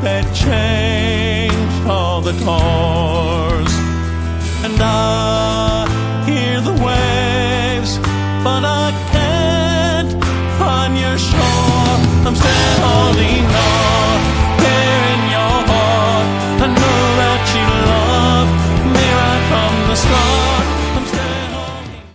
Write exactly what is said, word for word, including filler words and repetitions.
that changed all the course. And I hear the waves, but I can't find your shore. I'm still holding